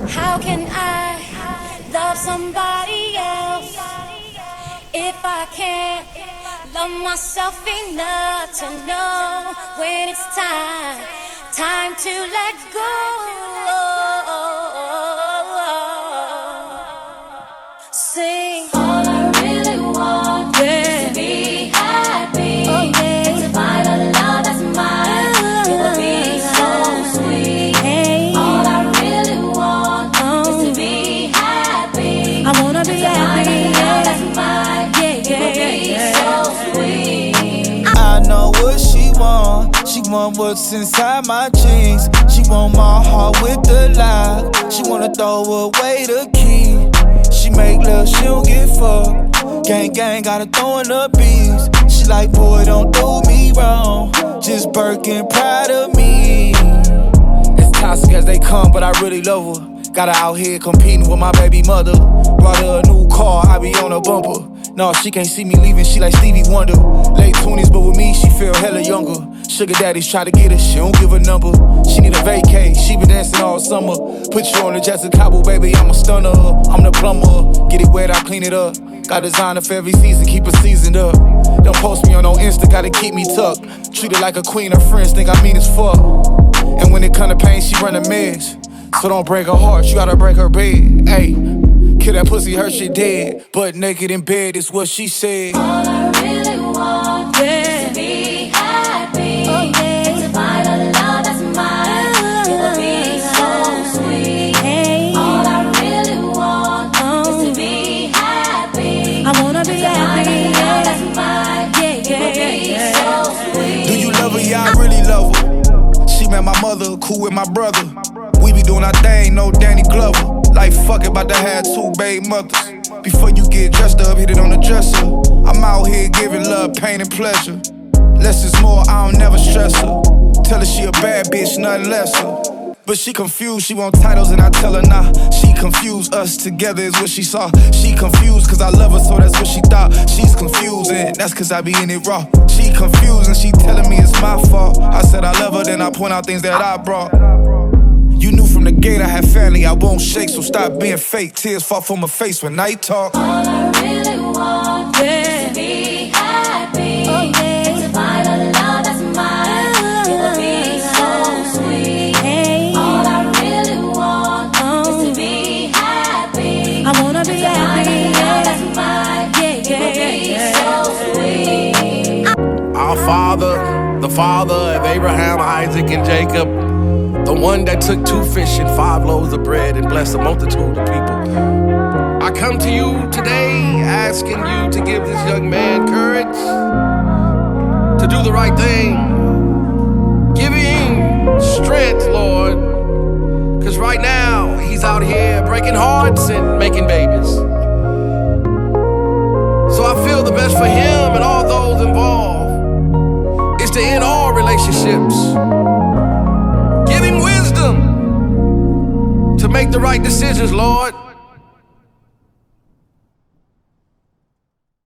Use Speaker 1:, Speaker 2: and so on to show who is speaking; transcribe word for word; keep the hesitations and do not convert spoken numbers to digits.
Speaker 1: How can I love somebody else if I can't love myself enough to know when it's time, time to let go? Sing. All I really want yeah. is to be happy. Oh, yeah. And to find a love that's mine. Oh, it would be so sweet. Hey. All I really want oh. is to be happy. I wanna be happy. Find a love that's mine. Yeah, yeah, it would be yeah. so sweet.
Speaker 2: I know what she want. She want what's inside my jeans. She want my heart with the lock. She wanna throw away the key. She make love, she don't get fucked. Gang, gang, gotta throw in the beats. She like, boy, don't do me wrong. Just Birkin, proud of me. As toxic as they come, but I really love her. Got her out here competing with my baby mother. Brought her a new car, I be on her bumper. No, she can't see me leaving, she like Stevie Wonder. Late twenties, but with me, she feel hella younger. Sugar daddies try to get her, she don't give a number. She need a vacay, she been dancing all summer. Put you on the Jessica Cabo, baby, I'm a stunner. I'm the plumber, get it wet, I clean it up. Got designer for every season, keep it seasoned up. Don't post me on no Insta, gotta keep me tucked. Treat her like a queen, her friends think I mean as fuck. And when it come to pain, she run a mess. So don't break her heart, you gotta break her bed. Ayy. Kill that pussy, her shit dead. Butt naked in bed is what she said.
Speaker 1: All I really want yeah. is to be happy. Oh, yeah. And to find a love that's mine. Oh, it would be so sweet. Hey. All I really want oh. is to be happy. I wanna be happy. Find a love that's mine. Yeah, yeah, it would be yeah. so sweet.
Speaker 2: Do you love her? Yeah, I really love her. She met my mother, cool with my brother. We be doing our thing, no Danny Glover. Like fuck it, about to have two baby mothers. Before you get dressed up, hit it on the dresser. I'm out here giving love, pain, and pleasure. Less is more, I don't never stress her. Tell her she a bad bitch, nothing lesser. But she confused, she want titles and I tell her nah. She confused, us together is what she saw. She confused cause I love her, so that's what she thought. She's confused and that's cause I be in it raw. She confused and she telling me it's my fault. I said I love her, then I point out things that I brought. You knew from the gate I had family, I won't shake, so stop being fake. Tears fall from my face when I talk.
Speaker 1: All I really want yeah. is to be happy. Oh, yeah. And to find a love that's mine. Oh, it would be so sweet. Hey. All I really want oh. is to be happy. I wanna be happy. Find a love that's mine. Yeah, yeah, it would be yeah. so sweet.
Speaker 3: Our Father, the Father of Abraham, Isaac, and Jacob, the one that took two fish and five loaves of bread and blessed a multitude of people. I come to you today asking you to give this young man courage to do the right thing. Give him strength, Lord, because right now he's out here breaking hearts and making babies. So I feel the best for him and all those involved is to end all relationships. Give him wisdom to make the right decisions, Lord.